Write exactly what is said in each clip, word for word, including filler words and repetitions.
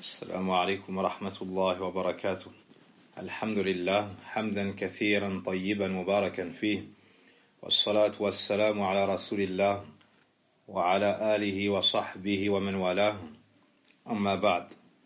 السلام عليكم ورحمة الله وبركاته. الحمد لله حمدا كثيرا طيبا مباركا فيه، والصلاة والسلام على رسول الله وعلى آله وصحبه ومن والاه. أما بعد.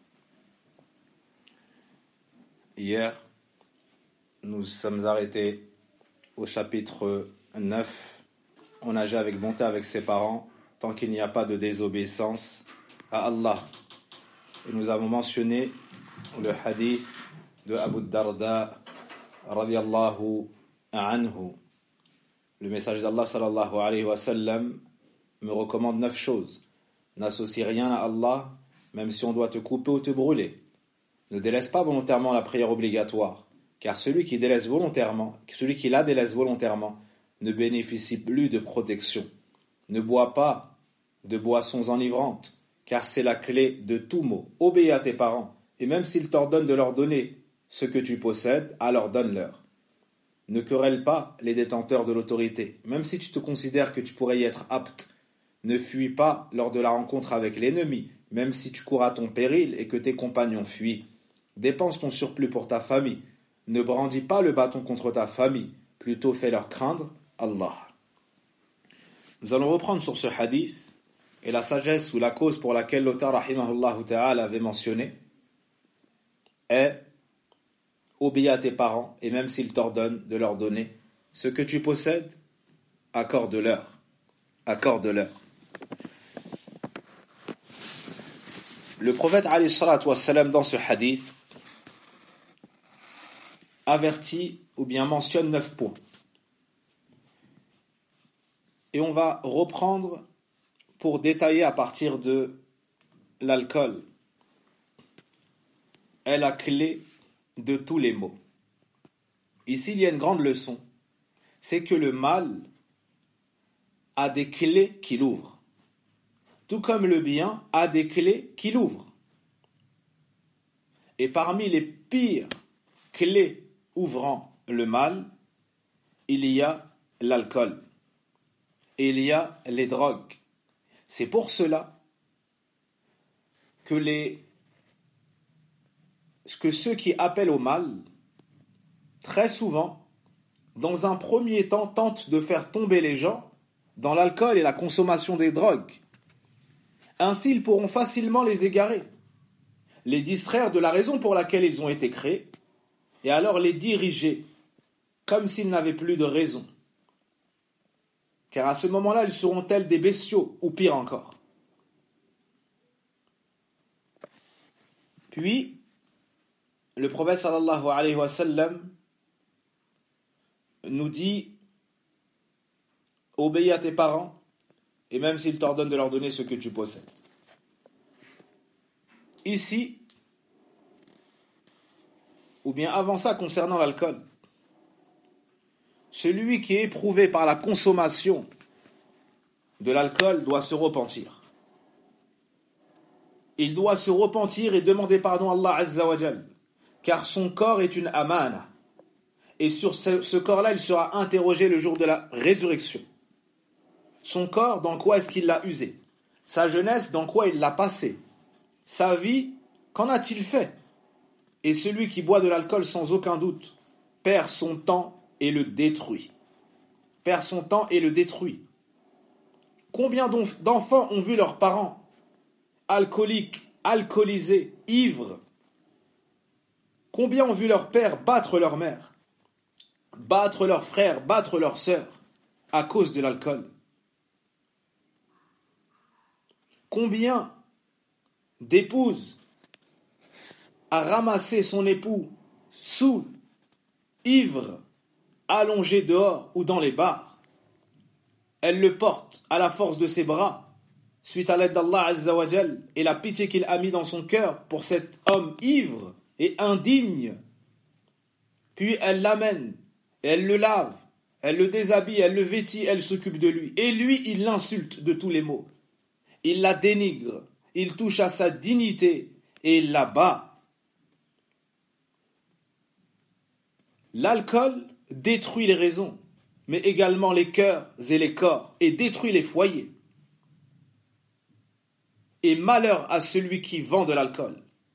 Hier, nous sommes arrêtés au chapitre neuf. On agit avec bonté avec ses parents tant qu'il n'y a pas de désobéissance à Allah. Et nous avons mentionné le hadith de Abu Darda radiyallahu anhu. Le messager d'Allah sallallahu alayhi wa sallam me recommande neuf choses. N'associe rien à Allah, même si on doit te couper ou te brûler. Ne délaisse pas volontairement la prière obligatoire, car celui qui délaisse volontairement, celui qui la délaisse volontairement, ne bénéficie plus de protection. Ne bois pas de boissons enivrantes, car c'est la clé de tout maux. Obéis à tes parents, et même s'ils t'ordonnent de leur donner ce que tu possèdes, alors donne-leur. Ne querelle pas les détenteurs de l'autorité, même si tu te considères que tu pourrais y être apte. Ne fuis pas lors de la rencontre avec l'ennemi, même si tu cours à ton péril et que tes compagnons fuient. Dépense ton surplus pour ta famille. Ne brandis pas le bâton contre ta famille, plutôt fais-leur craindre Allah. Nous allons reprendre sur ce hadith et la sagesse ou la cause pour laquelle l'auteur rahimahullah ta'ala avait mentionné est: obéis à tes parents et même s'ils t'ordonnent de leur donner ce que tu possèdes, accorde-leur. Accorde-leur. Le prophète alayhi salatu wassalam dans ce hadith avertit ou bien mentionne neuf points. Et on va reprendre pour détailler à partir de l'alcool est la clé de tous les maux. Ici, il y a une grande leçon. C'est que le mal a des clés qu'il ouvre. Tout comme le bien a des clés qu'il ouvre. Et parmi les pires clés ouvrant le mal, il y a l'alcool. Et il y a les drogues. C'est pour cela que, les, que ceux qui appellent au mal, très souvent, dans un premier temps, tentent de faire tomber les gens dans l'alcool et la consommation des drogues. Ainsi, ils pourront facilement les égarer, les distraire de la raison pour laquelle ils ont été créés, et alors les diriger, comme s'ils n'avaient plus de raison. Car à ce moment-là, ils seront tels des bestiaux, ou pire encore. Puis, le prophète sallallahu alayhi wa sallam nous dit: obéis à tes parents, et même s'ils t'ordonnent de leur donner ce que tu possèdes. Ici, ou bien avant ça, concernant l'alcool, celui qui est éprouvé par la consommation de l'alcool doit se repentir. Il doit se repentir et demander pardon à Allah Azza wa Jal, car son corps est une amana. Et sur ce, ce corps-là, il sera interrogé le jour de la résurrection. Son corps, dans quoi est-ce qu'il l'a usé? Sa jeunesse, dans quoi il l'a passé? Sa vie, qu'en a-t-il fait? Et celui qui boit de l'alcool sans aucun doute perd son temps et le détruit. Perd son temps et le détruit. Combien d'enfants ont vu leurs parents alcooliques, alcoolisés, ivres? Combien ont vu leur père battre leur mère, battre leurs frères, battre leurs sœurs à cause de l'alcool? Combien d'épouses a ramassé son époux saoul, ivre, allongé dehors ou dans les bars? Elle le porte à la force de ses bras, suite à l'aide d'Allah Azza wa Jal et la pitié qu'il a mis dans son cœur pour cet homme ivre et indigne. Puis elle l'amène, et elle le lave, elle le déshabille, elle le vêtit, elle s'occupe de lui. Et lui, il l'insulte de tous les maux. Il la dénigre, il touche à sa dignité et il la bat. L'alcool détruit les raisons, mais également les cœurs et les corps, et détruit les foyers. Et malheur à celui qui vend de l'alcool.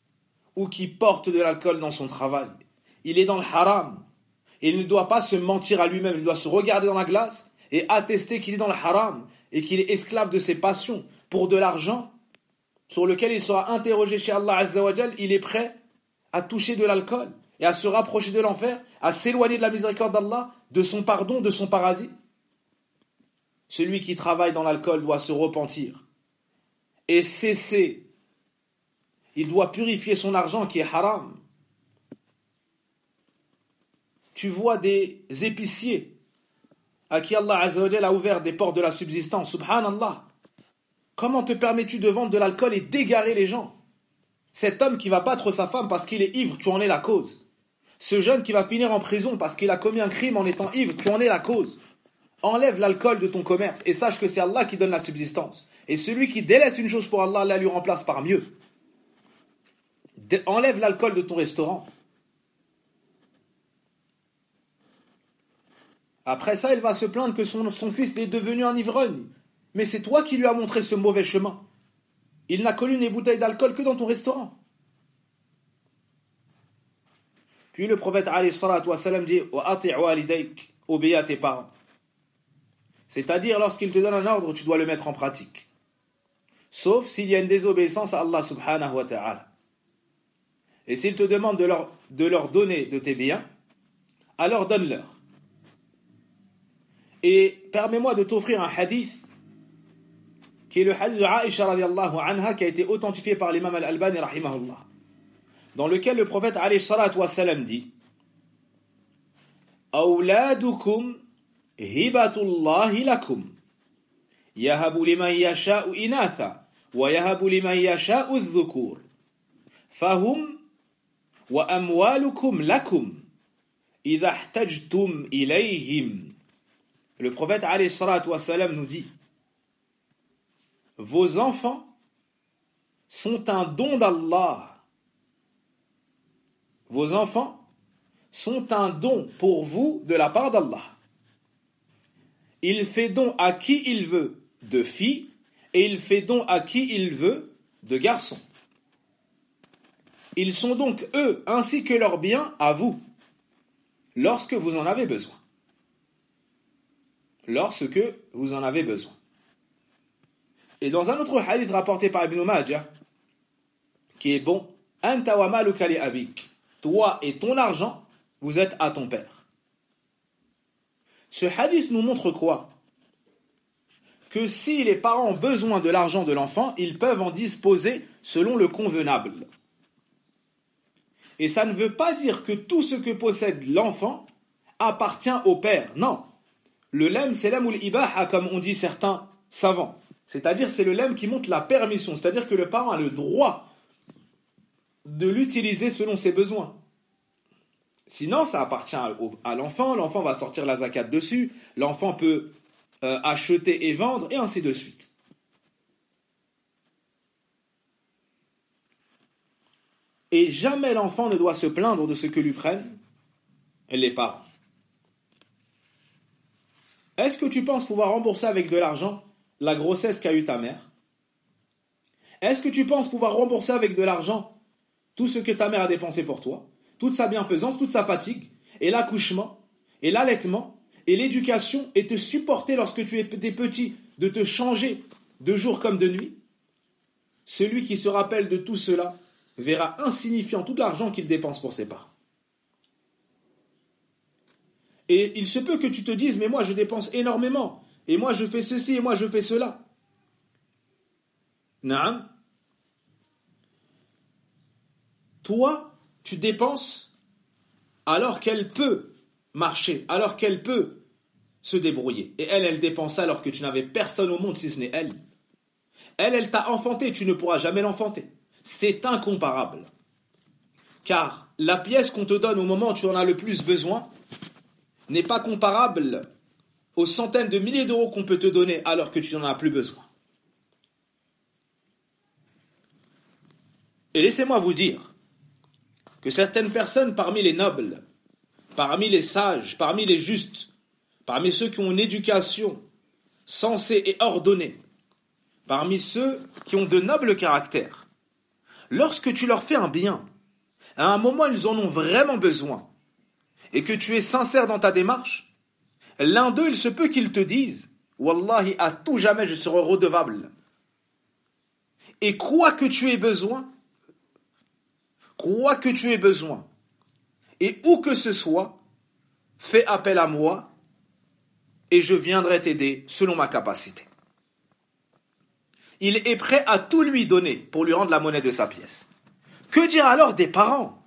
ou qui porte de l'alcool dans son travail, il est dans le haram. Et il ne doit pas se mentir à lui-même, il doit se regarder dans la glace et attester qu'il est dans le haram et qu'il est esclave de ses passions pour de l'argent sur lequel il sera interrogé chez Allah Azza wa Jal. Il est prêt à toucher de l'alcool et à se rapprocher de l'enfer, à s'éloigner de la miséricorde d'Allah, de son pardon, de son paradis. Celui qui travaille dans l'alcool doit se repentir et cesser. Il doit purifier son argent qui est haram. Tu vois des épiciers à qui Allah Azza wa Jal a ouvert des portes de la subsistance. Subhanallah. Comment te permets-tu de vendre de l'alcool et d'égarer les gens? Cet homme qui va battre sa femme parce qu'il est ivre, tu en es la cause. Ce jeune qui va finir en prison parce qu'il a commis un crime en étant ivre, tu en es la cause. Enlève l'alcool de ton commerce et sache que c'est Allah qui donne la subsistance. Et celui qui délaisse une chose pour Allah, Allah lui remplace par mieux. Enlève l'alcool de ton restaurant. Après ça, il va se plaindre que son, son fils est devenu un ivrogne. Mais c'est toi qui lui as montré ce mauvais chemin. Il n'a connu les bouteilles d'alcool que dans ton restaurant. Puis le prophète alayhi salatu wa salam dit « Wa ati' walidayk » obéis à tes parents. C'est-à-dire, lorsqu'il te donne un ordre, tu dois le mettre en pratique. Sauf s'il y a une désobéissance à Allah subhanahu wa ta'ala. Et s'il te demande de leur, de leur donner de tes biens, alors donne-leur. Et permets-moi de t'offrir un hadith, qui est le hadith de Aïcha radiallahu anha, qui a été authentifié par l'imam al-Albani rahimahullah, dans lequel le prophète alayhi salatu wa salam dit « Awladukum hibatullahi lakum, yahabu liman yasha'u inatha, wa yahabu liman yasha'u dhukur, fahum wa amwalukum lakum, idha ihtajtum ilayhim. » Le prophète alayhi salatu wa salam nous dit: vos enfants sont un don d'Allah. Vos enfants sont un don pour vous de la part d'Allah. Il fait don à qui il veut de filles et il fait don à qui il veut de garçons. Ils sont donc eux ainsi que leurs biens à vous lorsque vous en avez besoin. Lorsque vous en avez besoin. Et dans un autre hadith rapporté par Ibn Majah, qui est bon, Anta wa maluka li abik, toi et ton argent, vous êtes à ton père. Ce hadith nous montre quoi? Que si les parents ont besoin de l'argent de l'enfant, ils peuvent en disposer selon le convenable. Et ça ne veut pas dire que tout ce que possède l'enfant appartient au père. Non. Le lem, c'est lem ou l'ibaha, comme on dit certains savants. C'est-à-dire, c'est le lem qui montre la permission. C'est-à-dire que le parent a le droit de l'utiliser selon ses besoins. Sinon, ça appartient à l'enfant. L'enfant va sortir la zakat dessus. L'enfant peut euh, acheter et vendre, et ainsi de suite. Et jamais l'enfant ne doit se plaindre de ce que lui prennent les parents. Est-ce que tu penses pouvoir rembourser avec de l'argent la grossesse qu'a eue ta mère? Est-ce que tu penses pouvoir rembourser avec de l'argent tout ce que ta mère a dépensé pour toi, toute sa bienfaisance, toute sa fatigue, et l'accouchement, et l'allaitement, et l'éducation, et te supporter lorsque tu étais petit, de te changer de jour comme de nuit? Celui qui se rappelle de tout cela verra insignifiant tout l'argent qu'il dépense pour ses parents. Et il se peut que tu te dises, mais moi je dépense énormément, et moi je fais ceci, et moi je fais cela. Naam. Toi, tu dépenses alors qu'elle peut marcher, alors qu'elle peut se débrouiller. Et elle, elle dépense alors que tu n'avais personne au monde si ce n'est elle. Elle, elle t'a enfanté, tu ne pourras jamais l'enfanter. C'est incomparable. Car la pièce qu'on te donne au moment où tu en as le plus besoin n'est pas comparable aux centaines de milliers d'euros qu'on peut te donner alors que tu n'en as plus besoin. Et laissez-moi vous dire que certaines personnes parmi les nobles, parmi les sages, parmi les justes, parmi ceux qui ont une éducation sensée et ordonnée, parmi ceux qui ont de nobles caractères, lorsque tu leur fais un bien, à un moment ils en ont vraiment besoin, et que tu es sincère dans ta démarche, l'un d'eux, il se peut qu'ils te disent « Wallahi, à tout jamais je serai redevable ». Et quoi que tu aies besoin, quoi que tu aies besoin, et où que ce soit, fais appel à moi, et je viendrai t'aider selon ma capacité. Il est prêt à tout lui donner pour lui rendre la monnaie de sa pièce. Que dire alors des parents?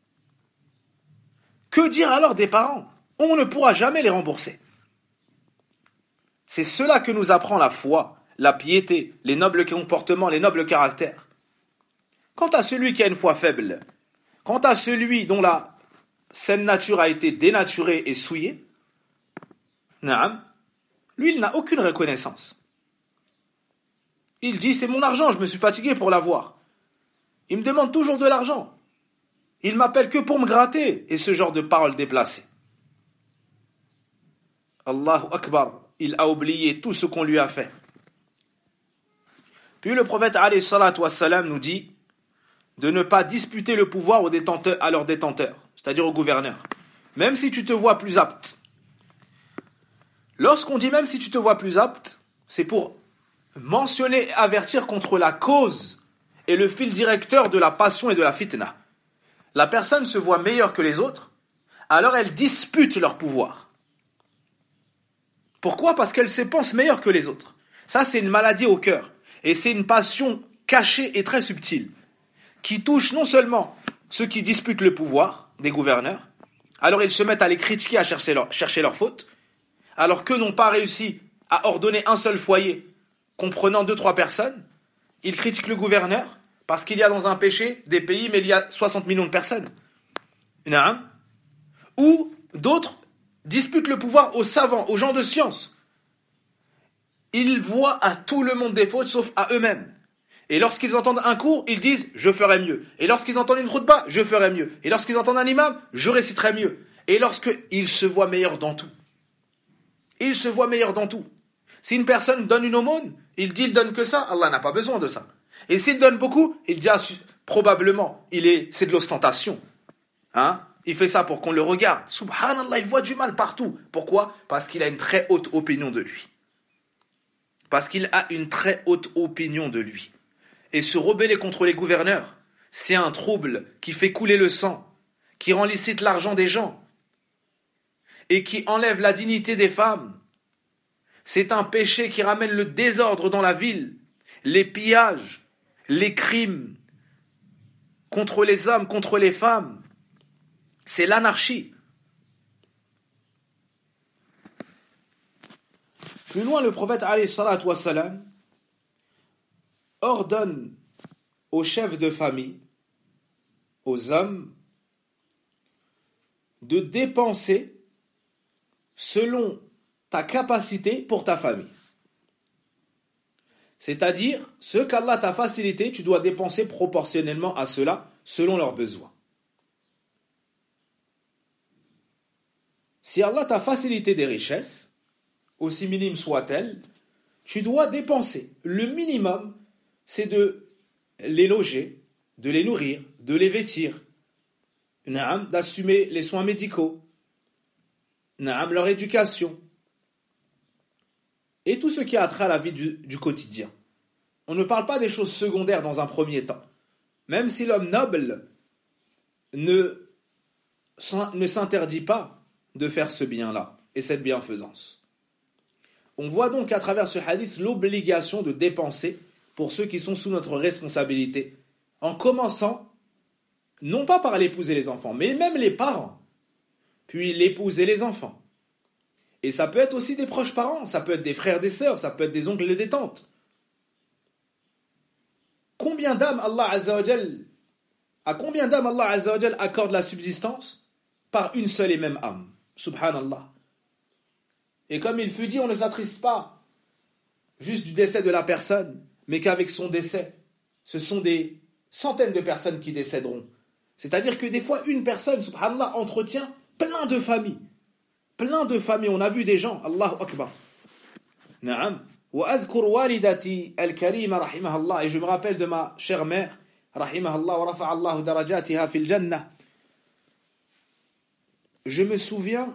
Que dire alors des parents? On ne pourra jamais les rembourser. C'est cela que nous apprend la foi, la piété, les nobles comportements, les nobles caractères. Quant à celui qui a une foi faible, quant à celui dont la saine nature a été dénaturée et souillée, naam, lui il n'a aucune reconnaissance. Il dit c'est mon argent, je me suis fatigué pour l'avoir. Il me demande toujours de l'argent. Il m'appelle que pour me gratter, et ce genre de paroles déplacées. Allahu Akbar, il a oublié tout ce qu'on lui a fait. Puis le prophète alayhi salatu wassalam nous dit de ne pas disputer le pouvoir aux détenteurs, à leurs détenteurs, c'est-à-dire aux gouverneurs, même si tu te vois plus apte. Lorsqu'on dit même si tu te vois plus apte, c'est pour mentionner et avertir contre la cause et le fil directeur de la passion et de la fitna. La personne se voit meilleure que les autres, alors elle dispute leur pouvoir. Pourquoi? Parce qu'elle se pense meilleure que les autres. Ça, c'est une maladie au cœur. Et c'est une passion cachée et très subtile, qui touche non seulement ceux qui disputent le pouvoir des gouverneurs, alors ils se mettent à les critiquer, à chercher leur, chercher leurs fautes, alors qu'eux n'ont pas réussi à ordonner un seul foyer, comprenant deux, trois personnes, ils critiquent le gouverneur, parce qu'il y a dans un péché des pays, mais il y a soixante millions de personnes. Naam. Ou d'autres disputent le pouvoir aux savants, aux gens de science. Ils voient à tout le monde des fautes, sauf à eux-mêmes. Et lorsqu'ils entendent un cours, ils disent « je ferai mieux ». Et lorsqu'ils entendent une khutba, « je ferai mieux ». Et lorsqu'ils entendent un imam, « je réciterai mieux ». Et lorsqu'ils se voient meilleurs dans tout. Ils se voient meilleurs dans tout. Si une personne donne une aumône, il dit « il donne que ça », Allah n'a pas besoin de ça. Et s'il donne beaucoup, il dit ah, probablement, il est, c'est de l'ostentation. Hein? Il fait ça pour qu'on le regarde. Subhanallah, il voit du mal partout. Pourquoi? Parce qu'il a une très haute opinion de lui. Parce qu'il a une très haute opinion de lui. Et se rebeller contre les gouverneurs, c'est un trouble qui fait couler le sang, qui rend licite l'argent des gens, et qui enlève la dignité des femmes. C'est un péché qui ramène le désordre dans la ville, les pillages, les crimes contre les hommes, contre les femmes. C'est l'anarchie. Plus loin, le prophète alayhi salatu wassalam ordonne aux chefs de famille, aux hommes, de dépenser selon ta capacité pour ta famille. C'est-à-dire, ce qu'Allah t'a facilité, tu dois dépenser proportionnellement à cela, selon leurs besoins. Si Allah t'a facilité des richesses, aussi minimes soient-elles, tu dois dépenser. Le minimum, c'est de les loger, de les nourrir, de les vêtir, naam, d'assumer les soins médicaux, naam, leur éducation, et tout ce qui a trait à la vie du, du quotidien. On ne parle pas des choses secondaires dans un premier temps. Même si l'homme noble ne, ne s'interdit pas de faire ce bien-là et cette bienfaisance. On voit donc à travers ce hadith l'obligation de dépenser pour ceux qui sont sous notre responsabilité, en commençant non pas par l'épouse et les enfants, mais même les parents, puis l'épouse et les enfants. Et ça peut être aussi des proches parents, ça peut être des frères, des sœurs, ça peut être des oncles et des tantes. Combien d'âmes Allah Azza wa Jal, à combien d'âmes Allah Azza wa Jal accorde la subsistance? Par une seule et même âme. Subhanallah. Et comme il fut dit, on ne s'attriste pas juste du décès de la personne, mais qu'avec son décès, ce sont des centaines de personnes qui décéderont. C'est-à-dire que des fois, une personne, subhanallah, entretient plein de familles. Plein de familles. On a vu des gens, Allahu Akbar. Naam. Wa adhkur walidati al-karima rahimahallah. Et je me rappelle de ma chère mère, rahimahullah wa rafa'allahu darajatiha fil jannah. Je me souviens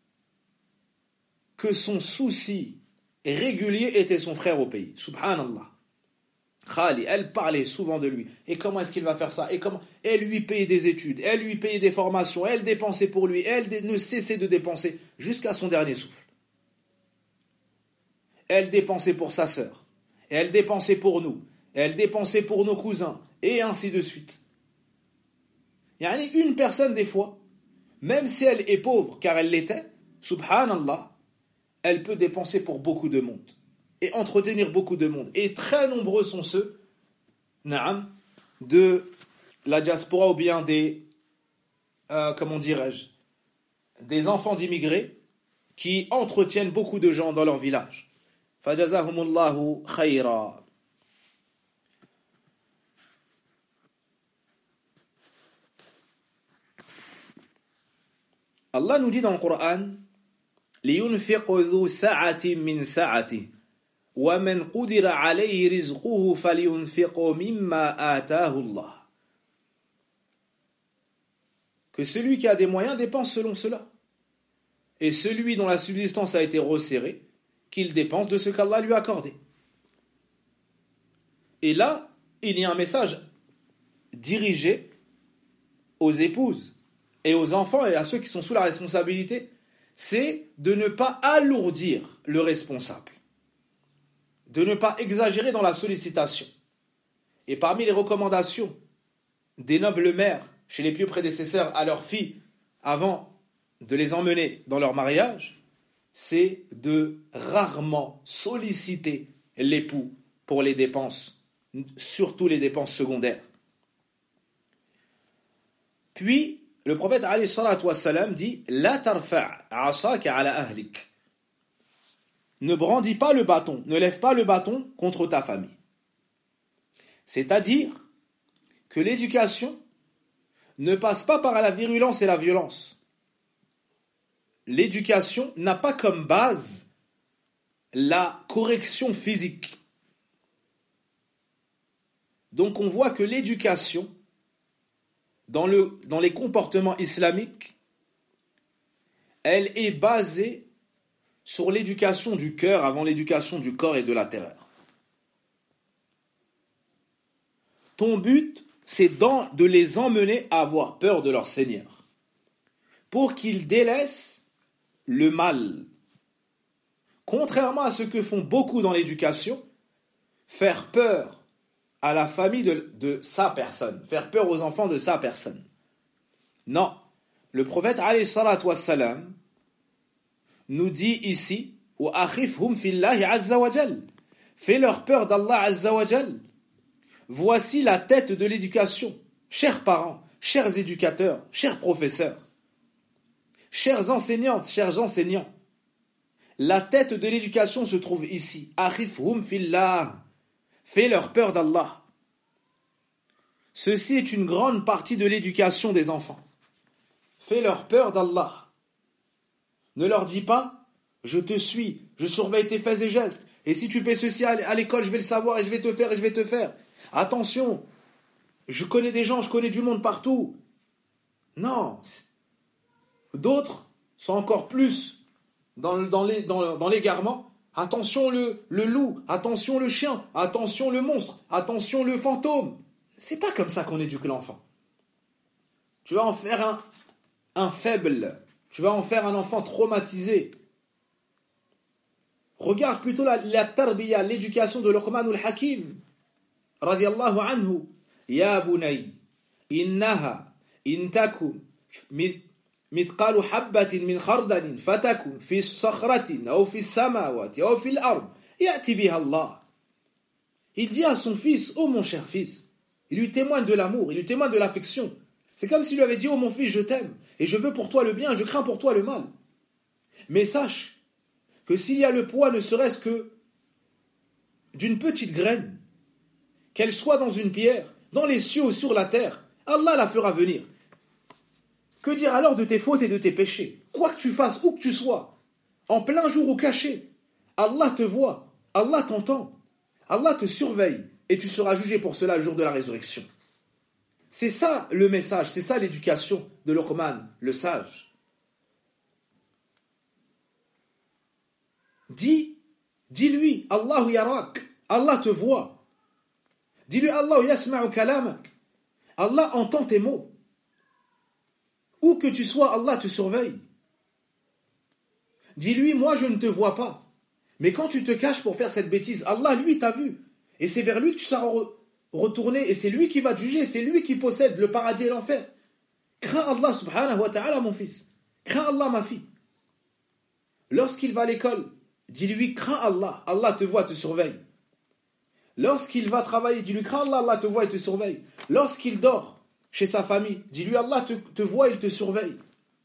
que son souci régulier était son frère au pays. Subhanallah. Khali, elle parlait souvent de lui. Et comment est-ce qu'il va faire ça? Et comment? Elle lui payait des études, elle lui payait des formations, elle dépensait pour lui, elle ne cessait de dépenser jusqu'à son dernier souffle. Elle dépensait pour sa sœur, elle dépensait pour nous, elle dépensait pour nos cousins, et ainsi de suite. Il y a une personne des fois, même si elle est pauvre, car elle l'était, subhanallah, elle peut dépenser pour beaucoup de monde et entretenir beaucoup de monde. Et très nombreux sont ceux, naam, de la diaspora ou bien des, euh, comment dirais-je, des enfants d'immigrés qui entretiennent beaucoup de gens dans leur village. Fajazahumullahu khayra. Allah nous dit dans le Coran, لينفق ذو سعة من سعته ومن قدر عليه رزقه فلينفق مما آتاه الله. Que celui qui a des moyens dépense selon cela. Et celui dont la subsistance a été resserrée, qu'il dépense de ce qu'Allah lui a accordé. Et là, il y a un message dirigé aux épouses et aux enfants et à ceux qui sont sous la responsabilité, c'est de ne pas alourdir le responsable, de ne pas exagérer dans la sollicitation. Et parmi les recommandations des nobles mères chez les pieux prédécesseurs à leurs filles avant de les emmener dans leur mariage, c'est de rarement solliciter l'époux pour les dépenses, surtout les dépenses secondaires. Puis, le prophète alayhi salatu wassalam dit « La tarfa' asaka ala ahlik » Ne brandis pas le bâton, ne lève pas le bâton contre ta famille. C'est-à-dire que l'éducation ne passe pas par la virulence et la violence. L'éducation n'a pas comme base la correction physique. Donc on voit que l'éducation, dans, le, dans les comportements islamiques, elle est basée sur l'éducation du cœur avant l'éducation du corps et de la terreur. Ton but, c'est de les emmener à avoir peur de leur Seigneur, pour qu'ils délaissent le mal. Contrairement à ce que font beaucoup dans l'éducation, faire peur à la famille de, de sa personne, faire peur aux enfants de sa personne. Non, le prophète alayhi salatu wassalam nous dit ici wa akhifhum fillahi azza wa jal, fais leur peur d'Allah azza wa jal. Voici la tête de l'éducation, chers parents, chers éducateurs, chers professeurs, chères enseignantes, chers enseignants. La tête de l'éducation se trouve ici. Akhifhum fillah, fais leur peur d'Allah. Ceci est une grande partie de l'éducation des enfants. Fais leur peur d'Allah. Ne leur dis pas, je te suis, je surveille tes faits et gestes, et si tu fais ceci à l'école, je vais le savoir, et je vais te faire, et je vais te faire. Attention, je connais des gens, je connais du monde partout. Non. D'autres sont encore plus dans, dans, les, dans, dans l'égarement. Attention le, le loup, attention le chien, attention le monstre, attention le fantôme. C'est pas comme ça qu'on éduque l'enfant. Tu vas en faire un, un faible. Tu vas en faire un enfant traumatisé. Regarde plutôt la, la tarbiya, l'éducation de Luqmanul Hakim. Radiyallahu anhu. Ya bunay, innaha, intakum, mithqalu habbatin min khardalin, fatakun, fi sakhratin, ou fi samawati, ou fi l'ard, ya'ti biha Allah. Il dit à son fils, oh mon cher fils, il lui témoigne de l'amour, il lui témoigne de l'affection. C'est comme s'il lui avait dit, oh mon fils, je t'aime, et je veux pour toi le bien, et je crains pour toi le mal. Mais sache que s'il y a le poids ne serait-ce que d'une petite graine, qu'elle soit dans une pierre, dans les cieux ou sur la terre, Allah la fera venir. Que dire alors de tes fautes et de tes péchés? Quoi que tu fasses, où que tu sois, en plein jour ou caché, Allah te voit, Allah t'entend, Allah te surveille, et tu seras jugé pour cela le jour de la résurrection. C'est ça le message, c'est ça l'éducation de Luqman, le sage. Dis, dis-lui, Allahu yarak, Allah te voit. Dis-lui, Allahu yasma'u kalamak, Allah entend tes mots. Où que tu sois, Allah te surveille. Dis-lui, moi je ne te vois pas. Mais quand tu te caches pour faire cette bêtise, Allah, lui, t'a vu. Et c'est vers lui que tu seras re- retourné. Et c'est lui qui va te juger. C'est lui qui possède le paradis et l'enfer. Crains Allah subhanahu wa ta'ala, mon fils. Crains Allah, ma fille. Lorsqu'il va à l'école, dis-lui, crains Allah. Allah te voit, te surveille. Lorsqu'il va travailler, dis-lui, crains Allah. Allah te voit et te surveille. Lorsqu'il dort chez sa famille, dis-lui, Allah te, te voit et il te surveille.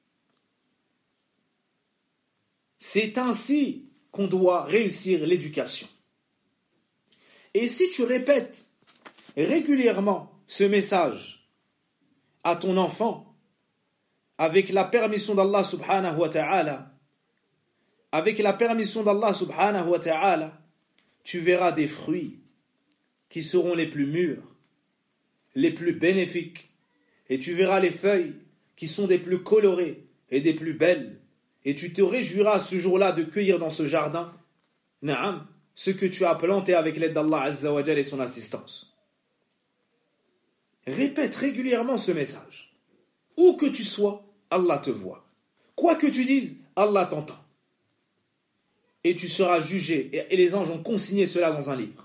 C'est ainsi qu'on doit réussir l'éducation. Et si tu répètes régulièrement ce message à ton enfant, avec la permission d'Allah subhanahu wa ta'ala, avec la permission d'Allah subhanahu wa ta'ala, tu verras des fruits qui seront les plus mûrs, les plus bénéfiques, et tu verras les feuilles qui sont des plus colorées et des plus belles. Et tu te réjouiras ce jour-là de cueillir dans ce jardin, na'am, ce que tu as planté avec l'aide d'Allah Azza wa Jal et son assistance. Répète régulièrement ce message. Où que tu sois, Allah te voit. Quoi que tu dises, Allah t'entend. Et tu seras jugé, et les anges ont consigné cela dans un livre.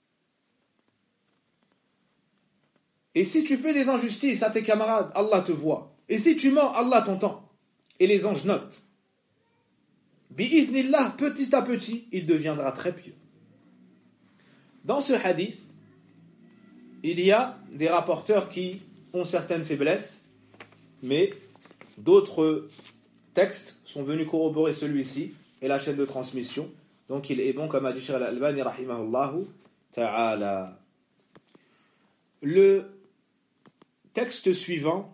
Et si tu fais des injustices à tes camarades, Allah te voit. Et si tu mens, Allah t'entend. Et les anges notent. Bi'idhnillah, petit à petit, il deviendra très pieux. Dans ce hadith, il y a des rapporteurs qui ont certaines faiblesses, mais d'autres textes sont venus corroborer celui-ci et la chaîne de transmission. Donc il est bon, comme a dit Cheikh Al-Albani rahimahullahu ta'ala. Le texte suivant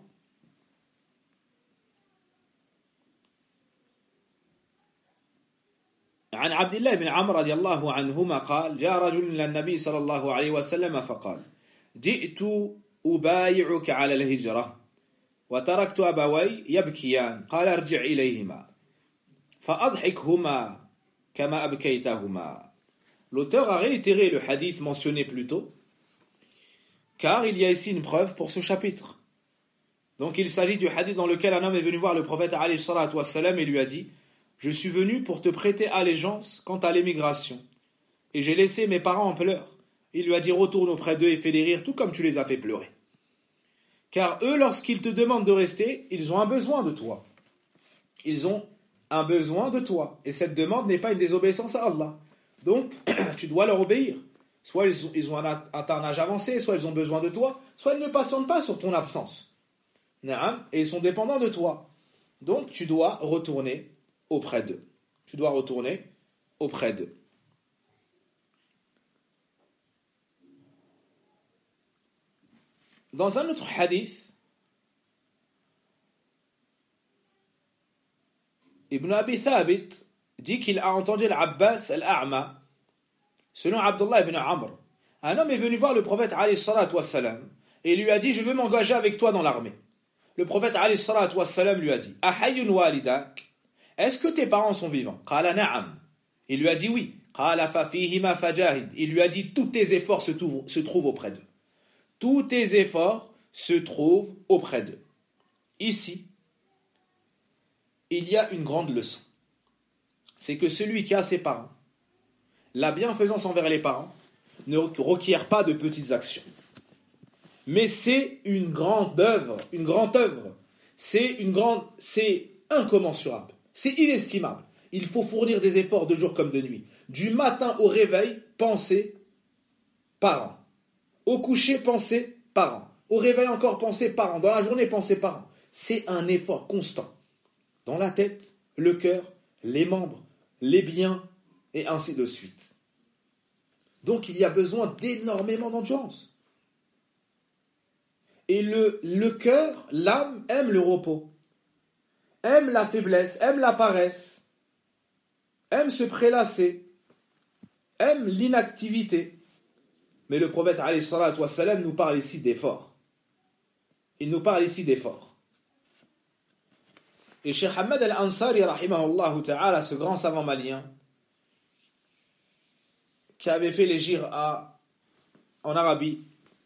عن عبد الله بن عمرو رضي الله عنهما قال جاء رجل إلى النبي صلى الله عليه وسلم فقال جئت أبايعك على الهجرة وتركت أبوي يبكيان قال ارجع إليهما فأضحكهما كما أبكيتهما. L'auteur a réitéré le hadith mentionné plus tôt car il y a ici une preuve pour ce chapitre. Donc il s'agit du hadith dans lequel un homme est venu voir le prophète alayhi salatu wassalam et lui a dit: je suis venu pour te prêter allégeance quant à l'émigration. Et j'ai laissé mes parents en pleurs. Il lui a dit: retourne auprès d'eux et fais-les rire, tout comme tu les as fait pleurer. Car eux, lorsqu'ils te demandent de rester, ils ont un besoin de toi. Ils ont un besoin de toi. Et cette demande n'est pas une désobéissance à Allah. Donc, tu dois leur obéir. Soit ils ont, ils ont un, un âge avancé, soit ils ont besoin de toi, soit ils ne patientent pas sur ton absence. Et ils sont dépendants de toi. Donc, tu dois retourner auprès d'eux. Tu dois retourner auprès d'eux. Dans un autre hadith, Ibn Abi Thabit dit qu'il a entendu l'Abbas al-A'ma, selon Abdullah ibn Amr. Un homme est venu voir le prophète alayhi salatu wassalam et lui a dit: je veux m'engager avec toi dans l'armée. Le prophète alayhi salatu wassalam lui a dit: Ahayyun walidak, est-ce que tes parents sont vivants? Qala na'am. Il lui a dit oui. Qala fa fihima fajahid. Il lui a dit: tous tes efforts se trouvent, se trouvent auprès d'eux. Tous tes efforts se trouvent auprès d'eux. Ici, il y a une grande leçon. C'est que celui qui a ses parents, la bienfaisance envers les parents ne requiert pas de petites actions. Mais c'est une grande œuvre, une grande œuvre. C'est une grande, c'est incommensurable. C'est inestimable. Il faut fournir des efforts de jour comme de nuit. Du matin au réveil, penser parents. Au coucher, penser parents. Au réveil encore, penser parents. Dans la journée, penser parents. C'est un effort constant. Dans la tête, le cœur, les membres, les biens, et ainsi de suite. Donc il y a besoin d'énormément d'endurance. Et le, le cœur, l'âme, aime le repos, aime la faiblesse, aime la paresse, aime se prélasser, aime l'inactivité. Mais le prophète alayhi salatu wassalam nous parle ici d'effort. il nous parle ici d'effort. Et Cheikh Ahmed al-Ansari, rahimahullah ta'ala, ce grand savant malien, qui avait fait l'hégire à en Arabie,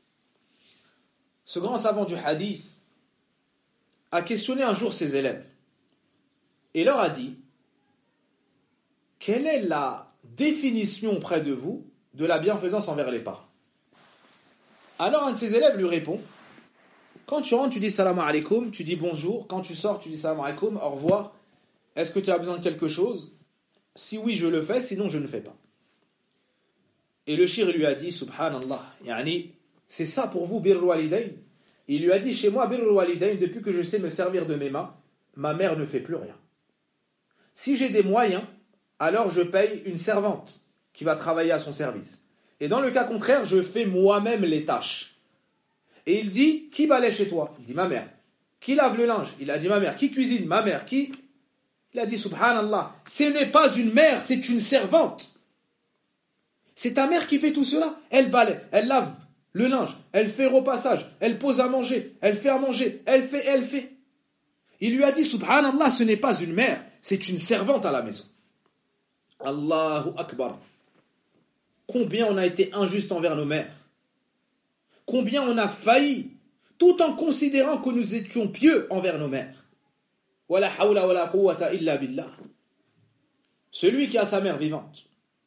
ce grand savant du hadith a questionné un jour ses élèves et leur a dit: quelle est la définition auprès de vous de la bienfaisance envers les parents? Alors un de ses élèves lui répond: quand tu rentres, tu dis salam alaikum, tu dis bonjour. Quand tu sors, tu dis salam alaikum, au revoir. Est-ce que tu as besoin de quelque chose? Si oui, je le fais, sinon je ne fais pas. Et le shir lui a dit: subhanallah, yani, c'est ça pour vous, birrul walidayn? Il lui a dit: chez moi, birrul walidayn, depuis que je sais me servir de mes mains, ma mère ne fait plus rien. Si j'ai des moyens, alors je paye une servante qui va travailler à son service. Et dans le cas contraire, je fais moi-même les tâches. Et il dit: qui balaie chez toi? Il dit: ma mère. Qui lave le linge? Il a dit: ma mère. Qui cuisine? Ma mère. Qui? Il a dit: subhanallah, ce n'est pas une mère, c'est une servante. C'est ta mère qui fait tout cela. Elle balaie, elle lave le linge, elle fait le repassage, elle pose à manger, elle fait à manger, elle fait, elle fait. Il lui a dit: subhanallah, ce n'est pas une mère, c'est une servante à la maison. Allahu Akbar. Combien on a été injuste envers nos mères. Combien on a failli, tout en considérant que nous étions pieux envers nos mères. Wala hawla wala quwwata illa billah. Celui qui a sa mère vivante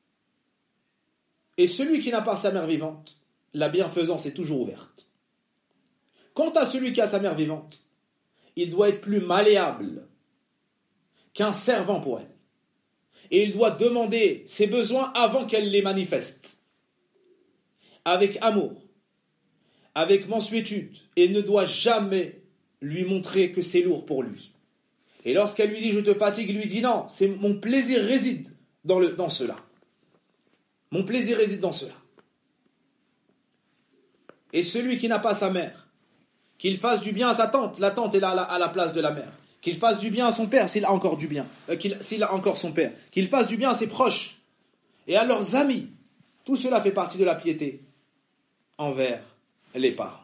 et celui qui n'a pas sa mère vivante, la bienfaisance est toujours ouverte. Quant à celui qui a sa mère vivante, il doit être plus malléable qu'un servant pour elle. Et il doit demander ses besoins avant qu'elle les manifeste. Avec amour, avec mansuétude, et ne doit jamais lui montrer que c'est lourd pour lui. Et lorsqu'elle lui dit: je te fatigue, il lui dit: non, c'est mon plaisir réside dans, le, dans cela. Mon plaisir réside dans cela. Et celui qui n'a pas sa mère, qu'il fasse du bien à sa tante, la tante est là à la place de la mère. Qu'il fasse du bien à son père s'il a encore du bien, euh, qu'il, s'il a encore son père. Qu'il fasse du bien à ses proches et à leurs amis. Tout cela fait partie de la piété envers les parents.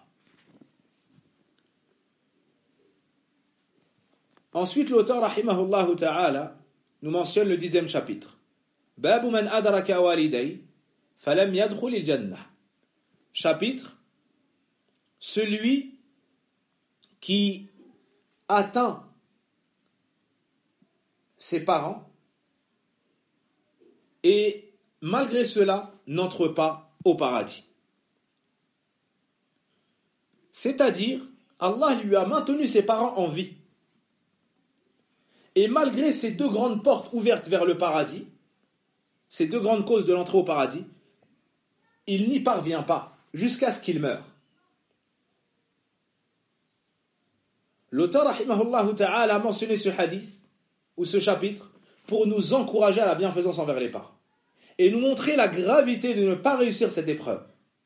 Ensuite, l'auteur, rahimahullah ta'ala, nous mentionne le dixième chapitre. Babu man adraka waliday, falam yadkhul al-jannah. Chapitre, celui qui atteint ses parents et malgré cela n'entre pas au paradis. C'est-à-dire, Allah lui a maintenu ses parents en vie. Et malgré ces deux grandes portes ouvertes vers le paradis, ces deux grandes causes de l'entrée au paradis, il n'y parvient pas jusqu'à ce qu'il meure. L'auteur, rahimahullah ta'ala, a mentionné ce hadith, ou ce chapitre, pour nous encourager à la bienfaisance envers les parents. Et nous montrer la gravité de ne pas réussir cette épreuve.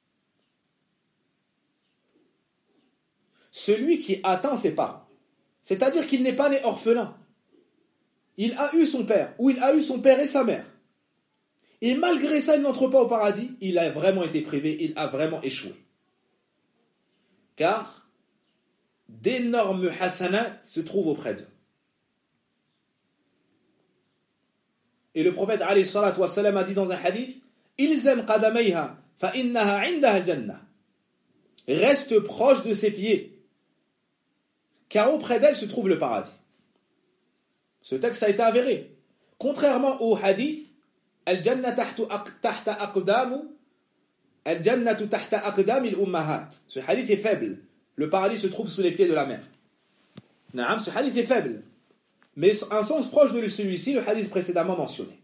Celui qui atteint ses parents, c'est-à-dire qu'il n'est pas né orphelin, il a eu son père, ou il a eu son père et sa mère. Et malgré ça, il n'entre pas au paradis, il a vraiment été privé, il a vraiment échoué. Car d'énormes hasanat se trouvent auprès d'eux. Et le prophète alayhi salatu wa salam a dit dans un hadith: Ilzam qadamayha fa innaha indaha al-jannah. Reste proche de ses pieds, car auprès d'elle se trouve le paradis. Ce texte a été avéré. Contrairement au hadith, Al-Jannah tahta aqdamu, Al-Jannatu tahta aqdami al-ummahat. Ce hadith est faible. Le paradis se trouve sous les pieds de la mère. Naam, ce hadith est faible. Mais un sens proche de celui-ci, le hadith précédemment mentionné.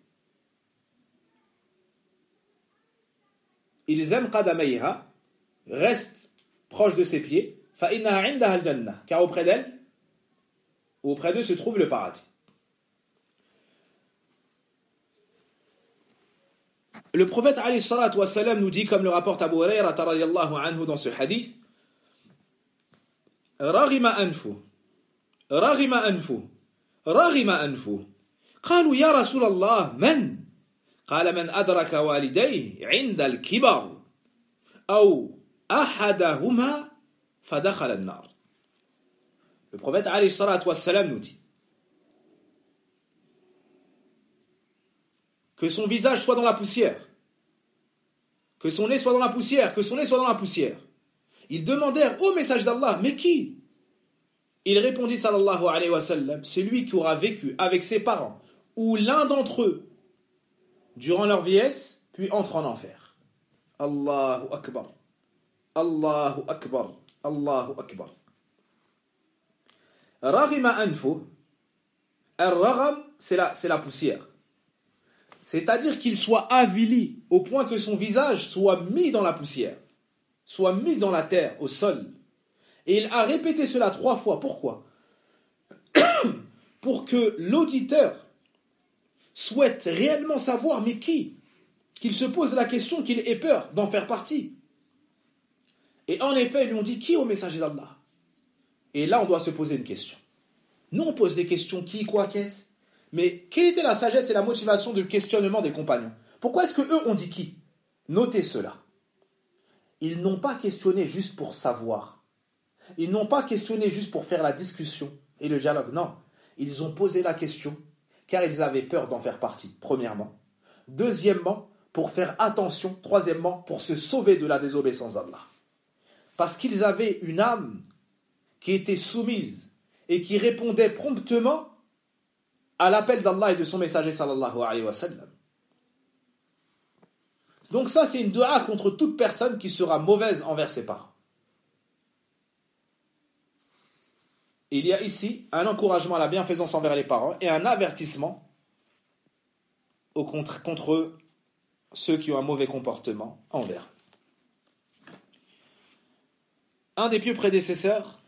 Ilzam qadamayha, reste proche de ses pieds, fa innaha indaha al-jannah, car auprès d'elle, ou auprès d'eux se trouve le paradis. Le prophète alayhi salatu wa salam nous dit, comme le rapporte Abu Hurayrata radiyallahu anhu dans ce hadith: Raghima anfu, raghima anfu, raghima anfu. قالوا يا رسول الله من؟ قال من أدرك والديه عند الكبر أو أحدهما فدخل النار. Le prophète alayhi salatu wassalam nous dit que son visage soit dans la poussière, que son nez soit dans la poussière, que son nez soit dans la poussière. Ils demandèrent au message d'Allah, mais qui? Il répondit sallallahu alayhi wa sallam, celui qui aura vécu avec ses parents ou l'un d'entre eux durant leur vieillesse, puis entre en enfer. Allahu Akbar. Allahu Akbar. Allahu Akbar. Raghima anfu. Ar-ragham, c'est la, c'est la poussière. C'est-à-dire qu'il soit avili au point que son visage soit mis dans la poussière, soit mis dans la terre, au sol. Et il a répété cela trois fois. Pourquoi? Pour que l'auditeur souhaite réellement savoir, mais qui? Qu'il se pose la question, qu'il ait peur d'en faire partie. Et en effet, ils lui ont dit, qui au messager d'Allah? Et là, on doit se poser une question. Nous, on pose des questions, qui, quoi, qu'est-ce? Mais quelle était la sagesse et la motivation du questionnement des compagnons? Pourquoi est-ce qu'eux ont dit qui? Notez cela. Ils n'ont pas questionné juste pour savoir. Ils n'ont pas questionné juste pour faire la discussion et le dialogue. Non, ils ont posé la question car ils avaient peur d'en faire partie, premièrement. Deuxièmement, pour faire attention. Troisièmement, pour se sauver de la désobéissance d'Allah. Parce qu'ils avaient une âme qui était soumise et qui répondait promptement à l'appel d'Allah et de son messager sallallahu alayhi wa sallam. Donc ça, c'est une dua contre toute personne qui sera mauvaise envers ses parents. Il y a ici un encouragement à la bienfaisance envers les parents et un avertissement au contre, contre ceux qui ont un mauvais comportement envers eux. Un des pieux prédécesseurs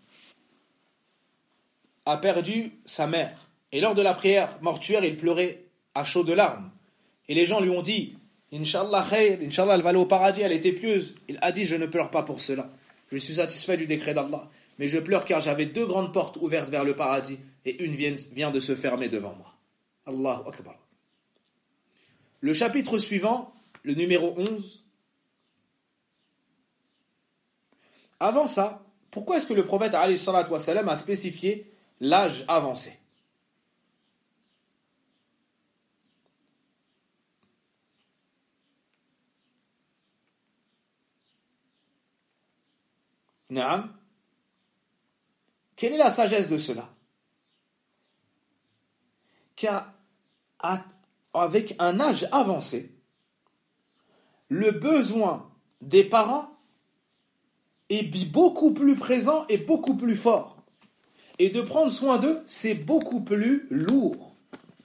a perdu sa mère. Et lors de la prière mortuaire, il pleurait à chaudes larmes. Et les gens lui ont dit, Inch'Allah khair, Inch'Allah elle va aller au paradis, elle était pieuse. Il a dit, je ne pleure pas pour cela. Je suis satisfait du décret d'Allah. Mais je pleure car j'avais deux grandes portes ouvertes vers le paradis et une vient, vient de se fermer devant moi. Allahu Akbar. Le chapitre suivant, le numéro onze. Avant ça, pourquoi est-ce que le prophète alayhi salatu wa salam a spécifié l'âge avancé? Naam. Quelle est la sagesse de cela? Car avec un âge avancé, le besoin des parents est beaucoup plus présent et beaucoup plus fort. Et de prendre soin d'eux, c'est beaucoup plus lourd.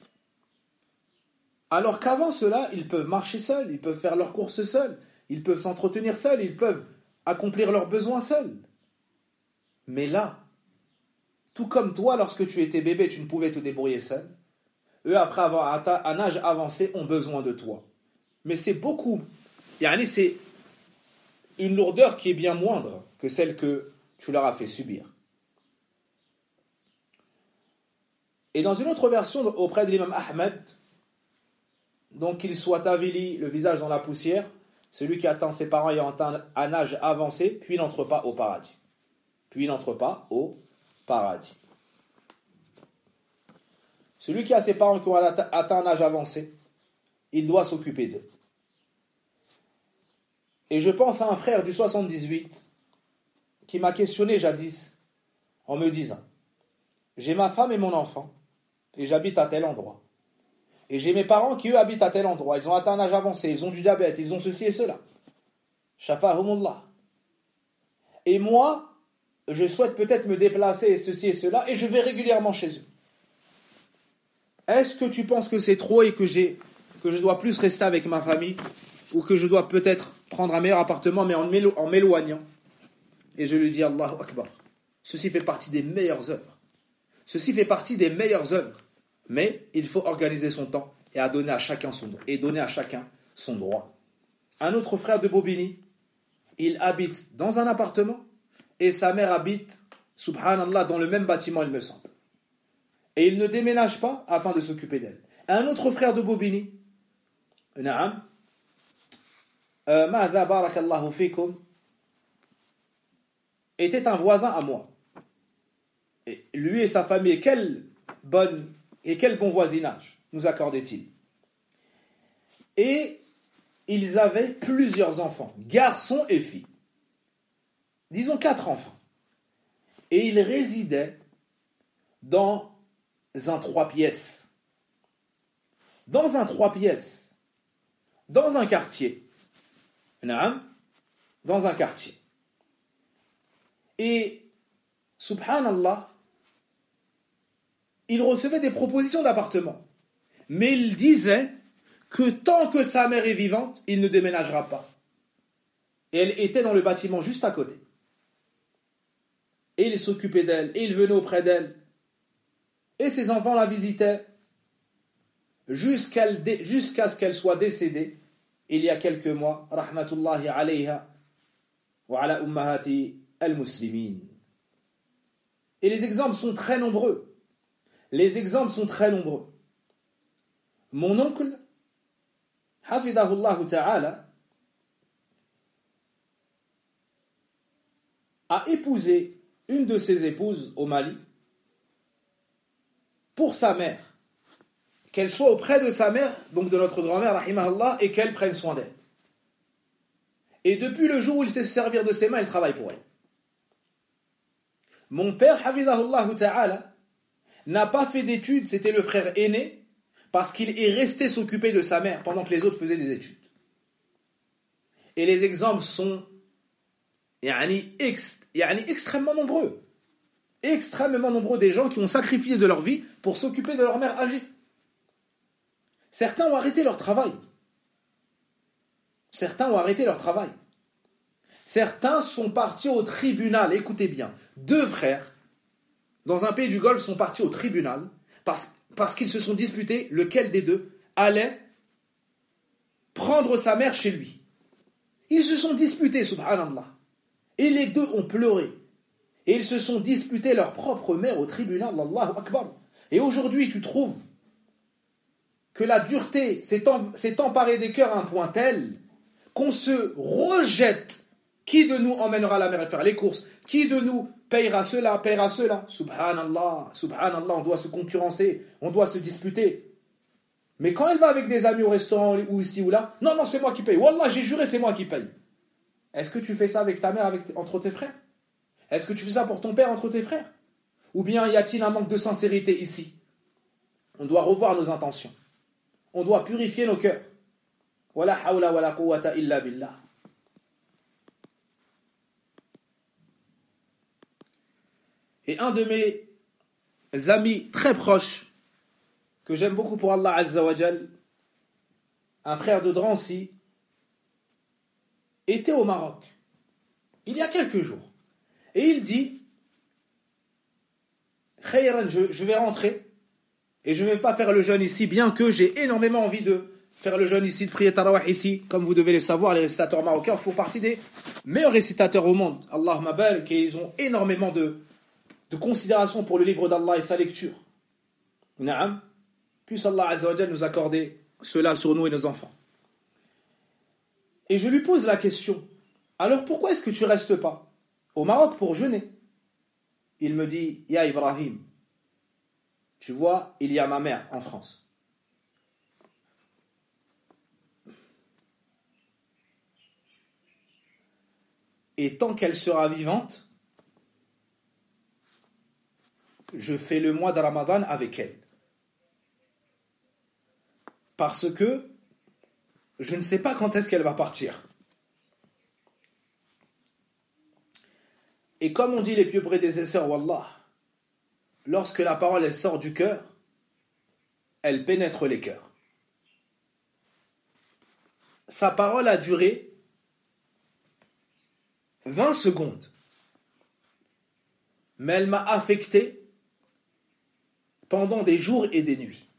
Alors qu'avant cela, ils peuvent marcher seuls, ils peuvent faire leurs courses seuls, ils peuvent s'entretenir seuls, ils peuvent accomplir leurs besoins seuls. Mais là, tout comme toi, lorsque tu étais bébé, tu ne pouvais te débrouiller seul, eux, après avoir atteint un âge avancé, ont besoin de toi. Mais c'est beaucoup, yani c'est une lourdeur qui est bien moindre que celle que tu leur as fait subir. Et dans une autre version auprès de l'imam Ahmed, donc qu'il soit avili, le visage dans la poussière, celui qui atteint ses parents ayant atteint un âge avancé, puis n'entre pas au paradis. Puis n'entre pas au paradis. Celui qui a ses parents qui ont atteint un âge avancé, il doit s'occuper d'eux. Et je pense à un frère du soixante-dix-huit qui m'a questionné jadis en me disant, j'ai ma femme et mon enfant et j'habite à tel endroit. Et j'ai mes parents qui eux habitent à tel endroit, ils ont atteint un âge avancé, ils ont du diabète, ils ont ceci et cela. Shafahumullah. Et moi, je souhaite peut-être me déplacer et ceci et cela, et je vais régulièrement chez eux. Est-ce que tu penses que c'est trop et que, j'ai, que je dois plus rester avec ma famille, ou que je dois peut-être prendre un meilleur appartement, mais en, m'élo- en m'éloignant? Et je lui dis, Allahu Akbar. Ceci fait partie des meilleures œuvres. Ceci fait partie des meilleures œuvres. Mais il faut organiser son temps et, à donner, à chacun son, et donner à chacun son droit. Un autre frère de Bobigny, il habite dans un appartement, et sa mère habite, subhanallah, dans le même bâtiment, il me semble. Et il ne déménage pas afin de s'occuper d'elle. Un autre frère de Bobigny, Naam, Ma'adha barakallahu fikum, était un voisin à moi. Et lui et sa famille, quelle bonne et quel bon voisinage nous accordait-il? Et ils avaient plusieurs enfants, garçons et filles. Disons quatre enfants. Et ils résidaient dans un trois pièces. Dans un trois pièces. Dans un quartier. Dans un quartier. Et, subhanallah, il recevait des propositions d'appartement. Mais il disait que tant que sa mère est vivante, il ne déménagera pas. Et elle était dans le bâtiment juste à côté. Et il s'occupait d'elle, et il venait auprès d'elle. Et ses enfants la visitaient jusqu'à, jusqu'à ce qu'elle soit décédée, il y a quelques mois, rahmatullahi alayha, wa ala ummahati al-muslimin. Et les exemples sont très nombreux. Les exemples sont très nombreux. Mon oncle, hafidahullah ta'ala, a épousé une de ses épouses au Mali pour sa mère, qu'elle soit auprès de sa mère, donc de notre grand-mère, rahimahullah, et qu'elle prenne soin d'elle. Et depuis le jour où il sait se servir de ses mains, il travaille pour elle. Mon père, hafidahullah ta'ala, n'a pas fait d'études, c'était le frère aîné, parce qu'il est resté s'occuper de sa mère pendant que les autres faisaient des études. Et les exemples sont yani, ex, yani, extrêmement nombreux. Extrêmement nombreux des gens qui ont sacrifié de leur vie pour s'occuper de leur mère âgée. Certains ont arrêté leur travail. Certains ont arrêté leur travail. Certains sont partis au tribunal, écoutez bien, deux frères, dans un pays du Golfe, sont partis au tribunal parce, parce qu'ils se sont disputés lequel des deux allait prendre sa mère chez lui. Ils se sont disputés, subhanallah. Et les deux ont pleuré. Et ils se sont disputés leur propre mère au tribunal, Allahu Akbar. Et aujourd'hui, tu trouves que la dureté s'est, en, s'est emparée des cœurs à un point tel qu'on se rejette. Qui de nous emmènera la mère à faire les courses? Qui de nous payera cela, payera cela? Subhanallah, subhanallah, on doit se concurrencer, on doit se disputer. Mais quand elle va avec des amis au restaurant ou ici ou là, non, non, c'est moi qui paye. Wallah, j'ai juré, c'est moi qui paye. Est-ce que tu fais ça avec ta mère, avec, entre tes frères? Est-ce que tu fais ça pour ton père, entre tes frères? Ou bien y a-t-il un manque de sincérité ici? On doit revoir nos intentions. On doit purifier nos cœurs. Wala hawla wala quwwata illa billah. Et un de mes amis très proches, que j'aime beaucoup pour Allah Azza wa Jal, un frère de Drancy, était au Maroc, il y a quelques jours. Et il dit, Khayran, je, je vais rentrer, et je ne vais pas faire le jeûne ici, bien que j'ai énormément envie de faire le jeûne ici, de prier Tarawih ici. Comme vous devez le savoir, les récitateurs marocains font partie des meilleurs récitateurs au monde. Allahumma barik, et ils ont énormément de de considération pour le livre d'Allah et sa lecture. Na'am. Puisse Allah Azza wa Jal nous accorder cela sur nous et nos enfants. Et je lui pose la question, alors pourquoi est-ce que tu ne restes pas au Maroc pour jeûner? Il me dit, Ya Ibrahim, tu vois, il y a ma mère en France. Et tant qu'elle sera vivante, je fais le mois de Ramadan avec elle. Parce que je ne sais pas quand est-ce qu'elle va partir. Et comme on dit les pieux prédécesseurs, Wallah, lorsque la parole elle sort du cœur, elle pénètre les cœurs. Sa parole a duré vingt secondes. Mais elle m'a affecté pendant des jours et des nuits.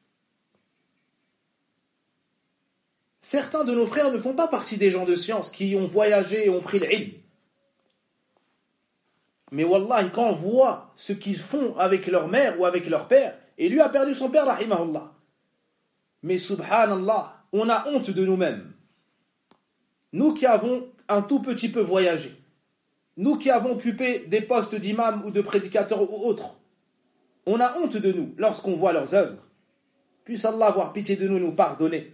Certains de nos frères ne font pas partie des gens de science qui ont voyagé et ont pris l'ilm. Mais wallahi, quand on voit ce qu'ils font avec leur mère ou avec leur père, et lui a perdu son père, rahimahullah. Mais subhanallah, on a honte de nous-mêmes. Nous qui avons un tout petit peu voyagé, nous qui avons occupé des postes d'imam ou de prédicateur ou autres, on a honte de nous lorsqu'on voit leurs œuvres. Puisse Allah avoir pitié de nous et nous pardonner.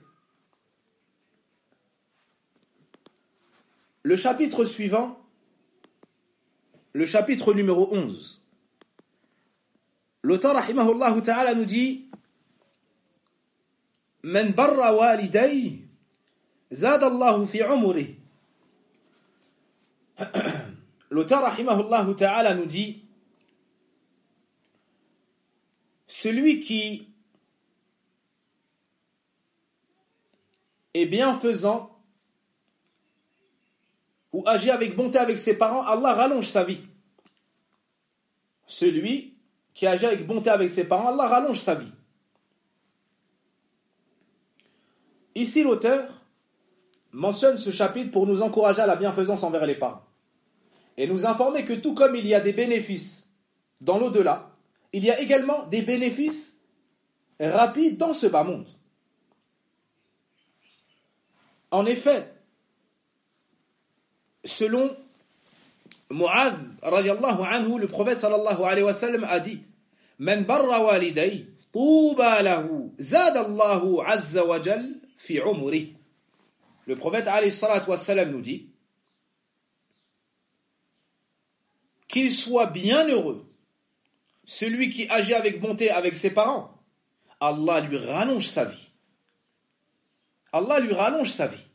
Le chapitre suivant, le chapitre numéro onze. L'auteur rahimahullah ta'ala nous dit Man barra waliday zada Allahu fi umri. L'auteur rahimahullah ta'ala nous dit celui qui est bienfaisant ou agit avec bonté avec ses parents, Allah rallonge sa vie. Celui qui agit avec bonté avec ses parents, Allah rallonge sa vie. Ici, l'auteur mentionne ce chapitre pour nous encourager à la bienfaisance envers les parents et nous informer que tout comme il y a des bénéfices dans l'au-delà, il y a également des bénéfices rapides dans ce bas monde. En effet, selon Mu'adh radiyallahu anhu, le prophète sallallahu alayhi wa sallam a dit Man barra waliday tuba lahu zada Allahu azza wa jal fi umri. Le prophète alayhi salatu wa sallam nous dit qu'il soit bien heureux celui qui agit avec bonté avec ses parents, Allah lui rallonge sa vie. Allah lui rallonge sa vie.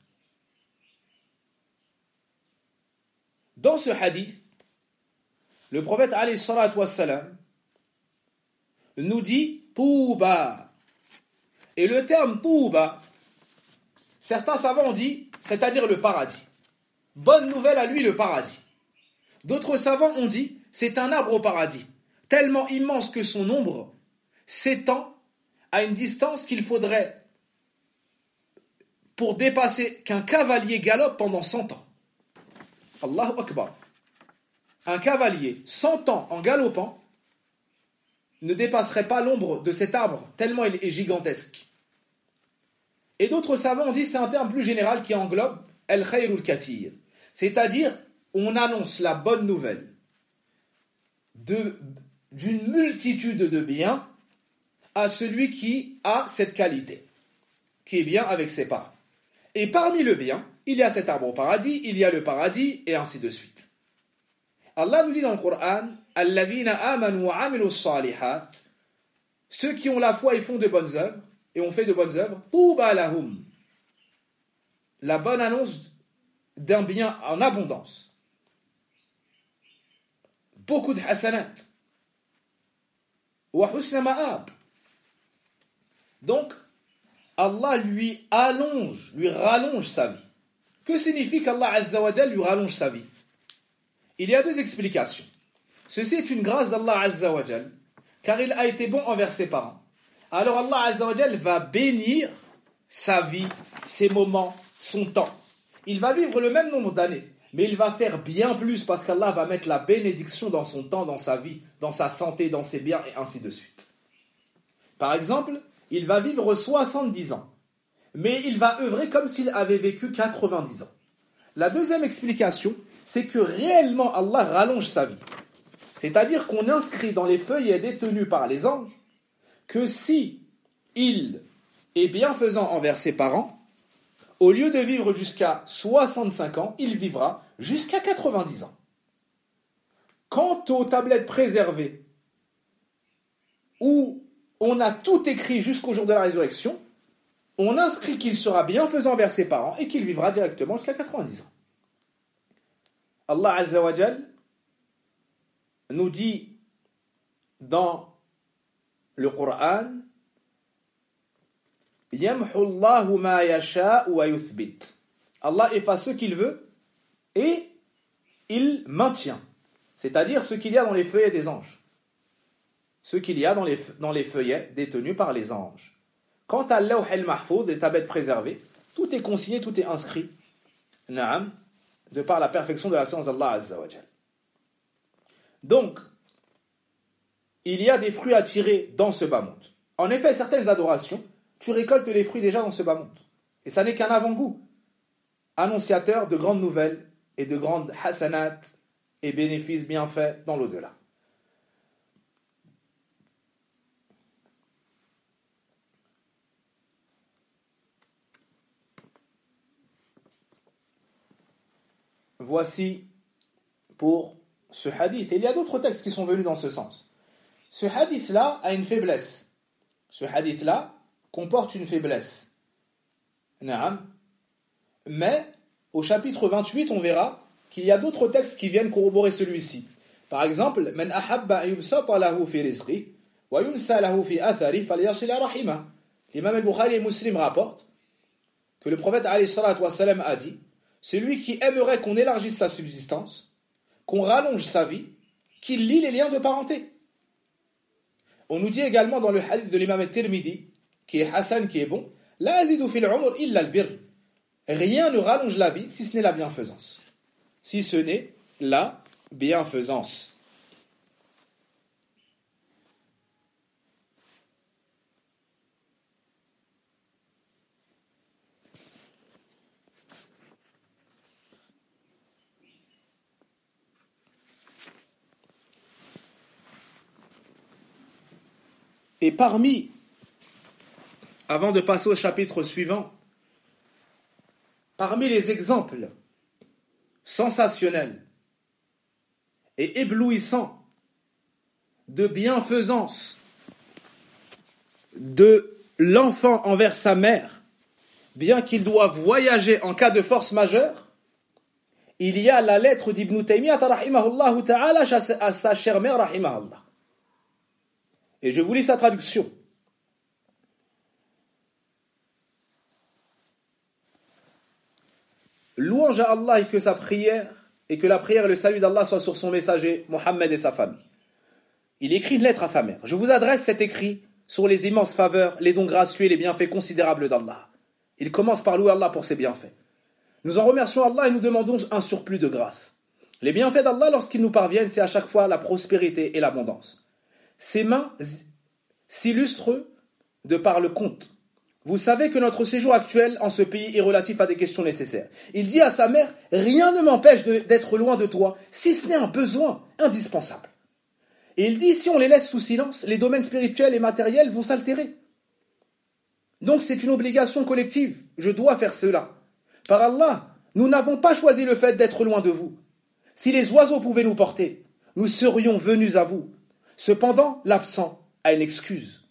Dans ce hadith, le prophète alayhi salatu wassalam nous dit Touba. Et le terme Touba, certains savants ont dit, c'est-à-dire le paradis. Bonne nouvelle à lui, le paradis. D'autres savants ont dit, c'est un arbre au paradis, tellement immense que son ombre s'étend à une distance qu'il faudrait pour dépasser qu'un cavalier galope pendant cent ans. Allahu Akbar. Un cavalier cent ans en galopant ne dépasserait pas l'ombre de cet arbre, tellement il est gigantesque. Et d'autres savants ont dit c'est un terme plus général qui englobe el khayrul kathir, c'est-à-dire on annonce la bonne nouvelle de, d'une multitude de biens à celui qui a cette qualité, qui est bien avec ses parents. Et parmi le bien, il y a cet arbre au paradis, il y a le paradis, et ainsi de suite. Allah nous dit dans le Coran, Alladhina amanu wa amilu salihat, ceux qui ont la foi et font de bonnes œuvres, et ont fait de bonnes œuvres, Touba lahum, la bonne annonce d'un bien en abondance. Beaucoup de hasanat. Wa husna ma'ab. Donc, Allah lui allonge, lui rallonge sa vie. Que signifie qu'Allah Azza wa Jal lui rallonge sa vie? Il y a deux explications. Ceci est une grâce d'Allah Azza wa Jal, car il a été bon envers ses parents. Alors Allah Azza wa Jal va bénir sa vie, ses moments, son temps. Il va vivre le même nombre d'années, mais il va faire bien plus parce qu'Allah va mettre la bénédiction dans son temps, dans sa vie, dans sa santé, dans ses biens et ainsi de suite. Par exemple, il va vivre soixante-dix ans, mais il va œuvrer comme s'il avait vécu quatre-vingt-dix ans. La deuxième explication, c'est que réellement Allah rallonge sa vie. C'est-à-dire qu'on inscrit dans les feuillets détenus par les anges que si il est bienfaisant envers ses parents, au lieu de vivre jusqu'à soixante-cinq ans, il vivra jusqu'à quatre-vingt-dix ans. Quant aux tablettes préservées, où on a tout écrit jusqu'au jour de la résurrection, on inscrit qu'il sera bienfaisant envers ses parents et qu'il vivra directement jusqu'à quatre-vingt-dix ans. Allah Azza wa Jal nous dit dans le Coran Yamhu Allahu ma yasha'u wa yuthbit. Allah efface ce qu'il veut et il maintient, c'est-à-dire ce qu'il y a dans les feuillets des anges, ce qu'il y a dans les, dans les feuillets détenus par les anges. Quant à Lawh al-Mahfouz, les tablettes préservées, tout est consigné, tout est inscrit, na'am, de par la perfection de la science d'Allah Azza wa Jal. Donc, il y a des fruits à tirer dans ce bas monde. En effet, certaines adorations, tu récoltes les fruits déjà dans ce bas monde. Et ça n'est qu'un avant-goût, annonciateur de grandes nouvelles et de grandes hasanat et bénéfices bienfaits dans l'au-delà. voici pour ce hadith. Et il y a d'autres textes qui sont venus dans ce sens. Ce hadith-là a une faiblesse. Ce hadith-là comporte une faiblesse. Naam. Mais au chapitre vingt-huit, on verra qu'il y a d'autres textes qui viennent corroborer celui-ci. Par exemple, Man ahabba yubsata lahu fi rizqi wa yunsa lahu fi athari falyasil rahima. L'imam al-Bukhari et Muslim rapportent que le prophète alayhi salatu wa salam a dit: celui qui aimerait qu'on élargisse sa subsistance, qu'on rallonge sa vie, qu'il lie les liens de parenté. On nous dit également dans le hadith de l'imam al-Tirmidhi, qui est Hassan, qui est bon, La azidu fil umr illa al-birr. Rien ne rallonge la vie si ce n'est la bienfaisance. Si ce n'est la bienfaisance. Et parmi, avant de passer au chapitre suivant, parmi les exemples sensationnels et éblouissants de bienfaisance de l'enfant envers sa mère, bien qu'il doive voyager en cas de force majeure, il y a la lettre d'Ibn Taymiyyah rahimahullah ta'ala à sa chère mère rahimahullah. Et je vous lis sa traduction. Louange à Allah et que sa prière et que la prière et le salut d'Allah soient sur son messager, Mohammed et sa famille. Il écrit une lettre à sa mère. Je vous adresse cet écrit sur les immenses faveurs, les dons gracieux et les bienfaits considérables d'Allah. Il commence par louer Allah pour ses bienfaits. Nous en remercions Allah et nous demandons un surplus de grâce. Les bienfaits d'Allah, lorsqu'ils nous parviennent, c'est à chaque fois la prospérité et l'abondance. Ses mains s'illustrent de par le compte. Vous savez que notre séjour actuel en ce pays est relatif à des questions nécessaires. Il dit à sa mère, rien ne m'empêche de, d'être loin de toi, si ce n'est un besoin indispensable. Et il dit, si on les laisse sous silence, les domaines spirituels et matériels vont s'altérer. Donc c'est une obligation collective. Je dois faire cela. Par Allah, nous n'avons pas choisi le fait d'être loin de vous. Si les oiseaux pouvaient nous porter, nous serions venus à vous. Cependant, l'absent a une excuse.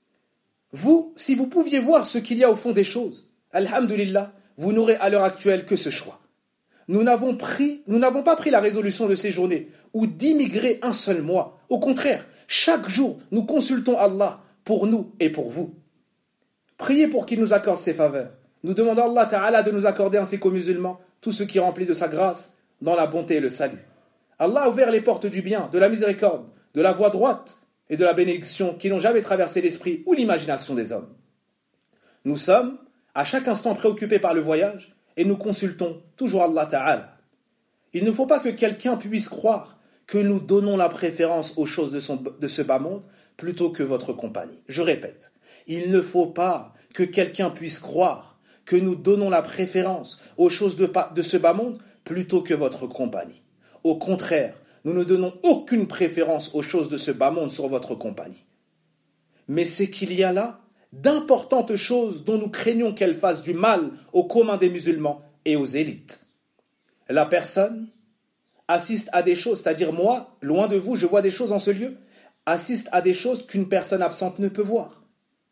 Vous, si vous pouviez voir ce qu'il y a au fond des choses, alhamdulillah, vous n'aurez à l'heure actuelle que ce choix. Nous n'avons pris, nous n'avons pas pris la résolution de séjourner ou d'immigrer un seul mois. Au contraire, chaque jour, nous consultons Allah pour nous et pour vous. Priez pour qu'il nous accorde ses faveurs. Nous demandons à Allah Ta'ala de nous accorder ainsi qu'aux musulmans tout ce qui est rempli de sa grâce dans la bonté et le salut. Allah a ouvert les portes du bien, de la miséricorde, de la voie droite et de la bénédiction qui n'ont jamais traversé l'esprit ou l'imagination des hommes. Nous sommes à chaque instant préoccupés par le voyage et nous consultons toujours Allah Ta'ala. Il ne faut pas que quelqu'un puisse croire que nous donnons la préférence aux choses de, son, de ce bas monde plutôt que votre compagnie. Je répète, il ne faut pas que quelqu'un puisse croire que nous donnons la préférence aux choses de, de ce bas monde plutôt que votre compagnie. Au contraire, nous ne donnons aucune préférence aux choses de ce bas monde sur votre compagnie. Mais c'est qu'il y a là d'importantes choses dont nous craignons qu'elles fassent du mal au commun des musulmans et aux élites. La personne assiste à des choses, c'est-à-dire moi, loin de vous, je vois des choses en ce lieu, assiste à des choses qu'une personne absente ne peut voir.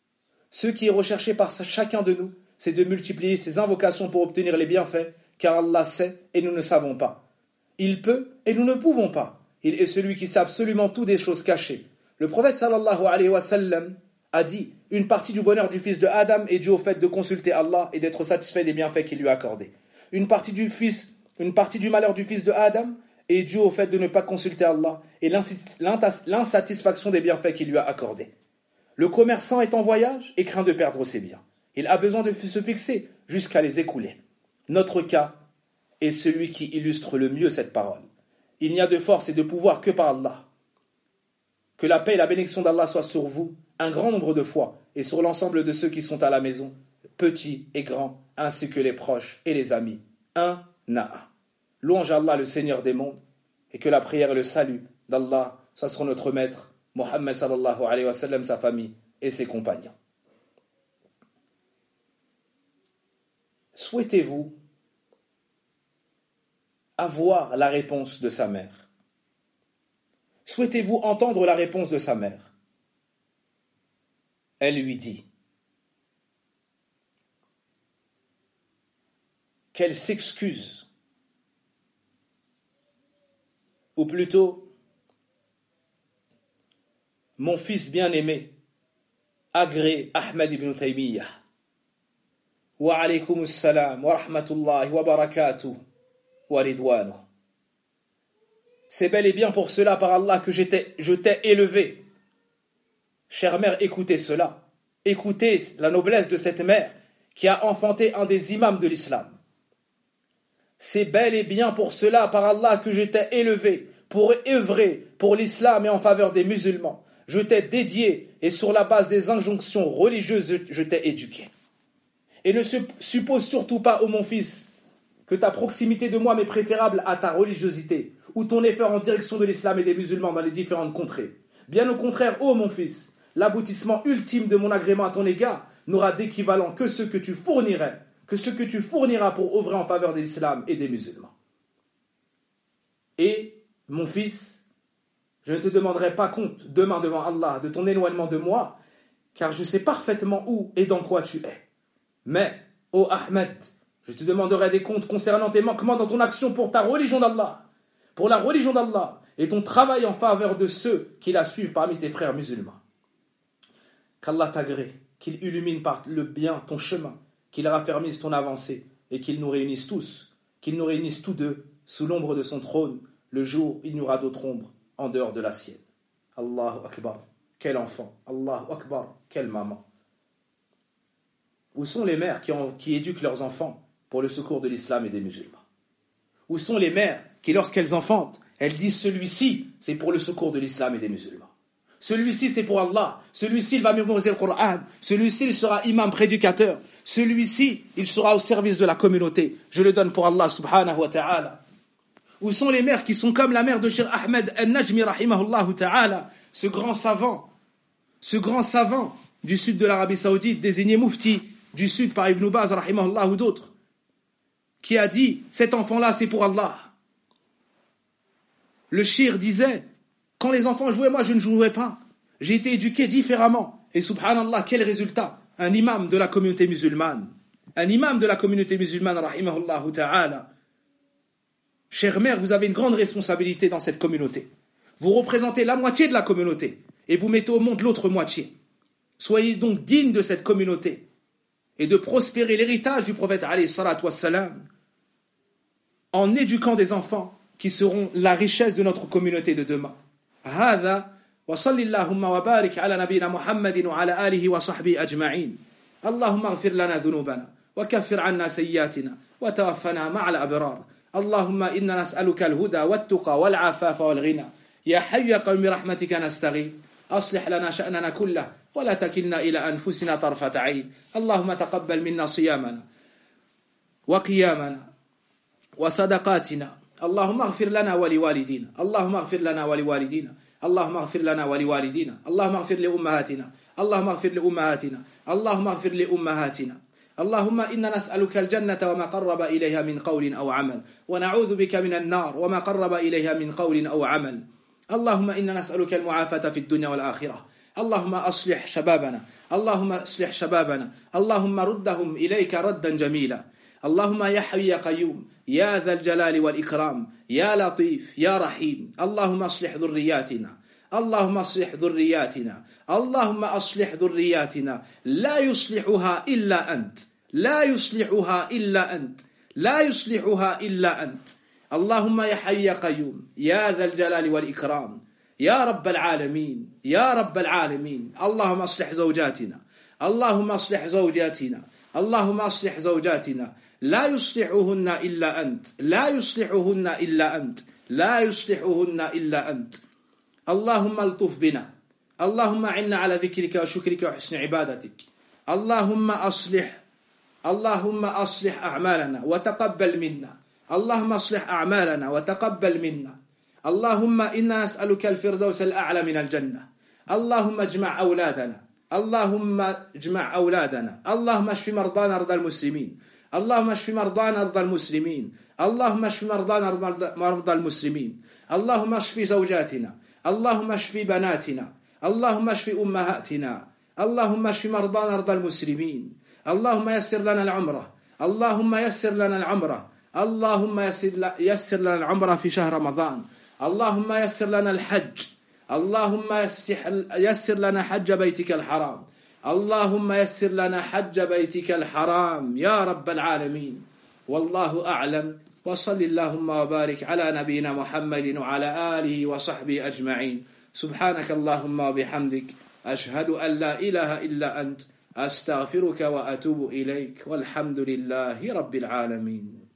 Ce qui est recherché par chacun de nous, c'est de multiplier ses invocations pour obtenir les bienfaits, car Allah sait et nous ne savons pas. Il peut et nous ne pouvons pas. Il est celui qui sait absolument tout des choses cachées. Le prophète sallallahu alayhi wa sallam a dit, une partie du bonheur du fils de Adam est due au fait de consulter Allah et d'être satisfait des bienfaits qu'il lui a accordés. Une partie du fils, une partie du malheur du fils de Adam est due au fait de ne pas consulter Allah et l'insatisfaction des bienfaits qu'il lui a accordés. Le commerçant est en voyage et craint de perdre ses biens. Il a besoin de se fixer jusqu'à les écouler. Notre cas est celui qui illustre le mieux cette parole. Il n'y a de force et de pouvoir que par Allah. Que la paix et la bénédiction d'Allah soient sur vous un grand nombre de fois et sur l'ensemble de ceux qui sont à la maison, petits et grands, ainsi que les proches et les amis. Un à un. Louange à Allah, le Seigneur des mondes, et que la prière et le salut d'Allah soient sur notre maître, Mohammed sallallahu alayhi wa sallam, sa famille et ses compagnons. Souhaitez-vous avoir la réponse de sa mère? Souhaitez-vous entendre la réponse de sa mère? Elle lui dit qu'elle s'excuse, ou plutôt, mon fils bien-aimé, agré Ahmed ibn Taymiyyah, wa alaykum assalam wa rahmatullahi wa barakatuh wa ridwanuh. C'est bel et bien pour cela, par Allah, que j'étais, je t'ai élevé. Chère mère, écoutez cela. Écoutez la noblesse de cette mère qui a enfanté un des imams de l'islam. C'est bel et bien pour cela, par Allah, que je t'ai élevé pour œuvrer pour l'islam et en faveur des musulmans. Je t'ai dédié et sur la base des injonctions religieuses, je t'ai éduqué. Et ne suppose surtout pas, ô mon fils, que ta proximité de moi m'est préférable à ta religiosité ou ton effort en direction de l'islam et des musulmans dans les différentes contrées. Bien au contraire, ô mon fils, l'aboutissement ultime de mon agrément à ton égard n'aura d'équivalent que ce que tu fournirais, que ce que tu fourniras pour œuvrer en faveur de l'islam et des musulmans. Et, mon fils, je ne te demanderai pas compte demain devant Allah de ton éloignement de moi, car je sais parfaitement où et dans quoi tu es. Mais, ô Ahmed, je te demanderai des comptes concernant tes manquements dans ton action pour ta religion d'Allah, pour la religion d'Allah, et ton travail en faveur de ceux qui la suivent parmi tes frères musulmans. Qu'Allah t'agrée, qu'il illumine par le bien ton chemin, qu'il raffermisse ton avancée, et qu'il nous réunisse tous, qu'il nous réunisse tous deux, sous l'ombre de son trône, le jour où il n'y aura d'autre ombre en dehors de la sienne. Allahu Akbar, quel enfant, Allahu Akbar, quelle maman. Où sont les mères qui, ont, qui éduquent leurs enfants pour le secours de l'islam et des musulmans? Où sont les mères qui, lorsqu'elles enfantent, elles disent celui-ci, c'est pour le secours de l'islam et des musulmans. Celui-ci, c'est pour Allah. Celui-ci, il va mémoriser le Coran. Celui-ci, il sera imam prédicateur. Celui-ci, il sera au service de la communauté. Je le donne pour Allah subhanahu wa ta'ala. Où sont les mères qui sont comme la mère de Cheikh Ahmed al-Najmi rahimahullah ta'ala, ce grand savant, ce grand savant du sud de l'Arabie Saoudite, désigné Mufti du sud par Ibn Baz rahimahullah ou d'autres, qui a dit, cet enfant-là, c'est pour Allah. Le shir disait, quand les enfants jouaient, moi je ne jouais pas. J'ai été éduqué différemment. Et subhanallah, quel résultat? Un imam de la communauté musulmane. Un imam de la communauté musulmane, rahimahullah ta'ala. Chère mère, vous avez une grande responsabilité dans cette communauté. Vous représentez la moitié de la communauté et vous mettez au monde l'autre moitié. Soyez donc dignes de cette communauté et de prospérer l'héritage du prophète alayhi salatu wassalam en éduquant des enfants qui seront la richesse de notre communauté de demain. هذا وصل اللهم وبارك على نبينا محمد وعلى آله وصحبه أجمعين. اللهم اغفر لنا ذنوبنا وكفر عنا سيئاتنا وتوفنا مع الأبرار. اللهم إنا نسألك الهدى والتقى والعفاف والغنى. يا حي يا قوم برحمتك نستغيث. أصلح لنا شأننا كله ولا تكلنا إلى أنفسنا طرفة عين. اللهم تقبل منا صيامنا وقيامنا وصدقاتنا. اللهم اغفر لنا ولوالدينا. اللهم اغفر لنا ولوالدينا. اللهم اغفر لنا ولوالدينا. اللهم اغفر لأمهاتنا. اللهم اغفر لأمهاتنا. اللهم اغفر لأمهاتنا. اللهم إنا نسألك الجنة وما قرب إليها من قول أو عمل ونعوذ بك من النار وما قرب إليها من قول أو عمل. اللهم إنا نسألك المعافاة في الدنيا والآخرة. اللهم أصلح شبابنا. اللهم أصلح شبابنا. اللهم ردهم إليك ردا جميلا. اللهم يا حي يا قيوم يا ذا الجلال والإكرام يا لطيف يا رحيم. اللهم أصلح ذرياتنا. اللهم أصلح ذرياتنا. اللهم أصلح ذرياتنا. لا يصلحها إلا أنت. لا يصلحها إلا أنت. لا يصلحها إلا أنت. اللهم يا حي يا قيوم يا ذا الجلال والإكرام يا رب العالمين يا رب العالمين. اللهم أصلح زوجاتنا. اللهم أصلح زوجاتنا. اللهم أصلح زوجاتنا. لا يصلحهن إلا أنت. لا يصلحهن إلا أنت. لا يصلحهن إلا أنت. اللهم الطف بنا. اللهم عنا على ذكرك وشكرك وحسن عبادتك. اللهم أصلح اللهم أصلح أعمالنا وتقبل منا. اللهم أصلح أعمالنا وتقبل منا. اللهم إنا نسألك الفردوس الأعلى من الجنة. اللهم اجمع أولادنا. اللهم اجمع أولادنا. اللهم اشف مرضانا مرضى المسلمين. اللهم اشف مرضانا مرضى المسلمين اللهم اشف مرضانا مرضى المسلمين اللهم اشف زوجاتنا اللهم اشف بناتنا اللهم اشف أمهاتنا اللهم اشف مرضانا مرضى المسلمين اللهم يسر لنا العمرة اللهم يسر لنا العمرة اللهم يسر لنا العمرة في شهر رمضان اللهم يسر لنا الحج اللهم يسر لنا حج بيتك الحرام اللهم يسر لنا حج بيتك الحرام يا رب العالمين. والله أعلم، وصل اللهم وبارك على نبينا محمد وعلى آله وصحبه أجمعين. سبحانك اللهم وبحمدك أشهد أن لا إله إلا أنت أستغفرك وأتوب إليك والحمد لله رب العالمين.